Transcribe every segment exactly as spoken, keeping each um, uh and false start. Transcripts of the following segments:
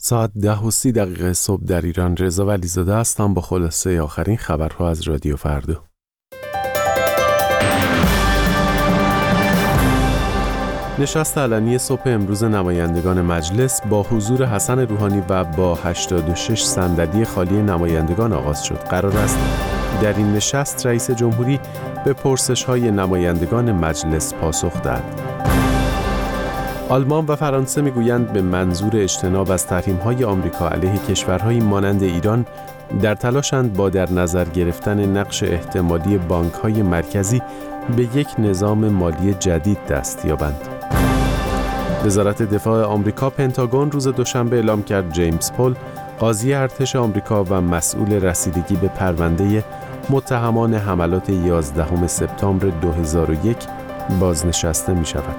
ساعت ده و سی دقیقه صبح در ایران. رضا ولیزاده هستم با خلاصه آخرین خبرها از رادیو فردا. نشست علنی صبح امروز نمایندگان مجلس با حضور حسن روحانی و با هشتاد و شش صندلی خالی نمایندگان آغاز شد. قرار است در این نشست رئیس جمهوری به پرسش‌های نمایندگان مجلس پاسخ دهد. آلمان و فرانسه میگویند به منظور اجتناب از تحریم‌های آمریکا علیه کشورهایی مانند ایران در تلاشند با در نظر گرفتن نقش احتمالی بانک‌های مرکزی به یک نظام مالی جدید دست یابند. وزارت دفاع آمریکا پنتاگون روز دوشنبه اعلام کرد جیمز پول، قاضی ارتش آمریکا و مسئول رسیدگی به پرونده متهمان حملات یازدهم سپتامبر دو هزار و یک بازنشسته می شود.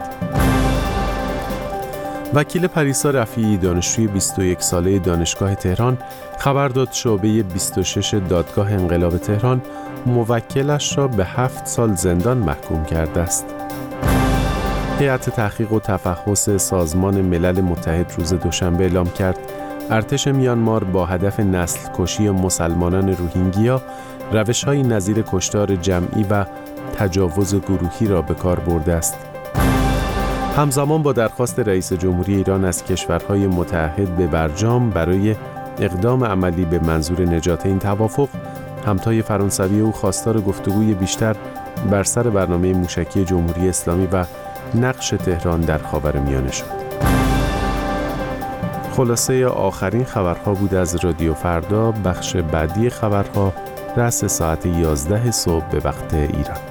وکیل پریسا رفیعی، دانشجوی بیست و یک ساله دانشگاه تهران، خبر داد شعبه بیست و شش دادگاه انقلاب تهران موکلش را به هفت سال زندان محکوم کرده است. هیئت تحقیق و تفحص سازمان ملل متحد روز دوشنبه اعلام کرد ارتش میانمار با هدف نسل کشی مسلمانان روهینگیا روش‌های نظیر کشتار جمعی و تجاوز گروهی را به کار برده است. همزمان با درخواست رئیس جمهوری ایران از کشورهای متعهد به برجام برای اقدام عملی به منظور نجات این توافق، همتای فرانسوی او خواستار گفتگوی بیشتر بر سر برنامه موشکی جمهوری اسلامی و نقش تهران در خاورمیانه شد. خلاصه آخرین خبرها بود از رادیو فردا. بخش بعدی خبرها رأس ساعت یازده صبح به وقت ایران.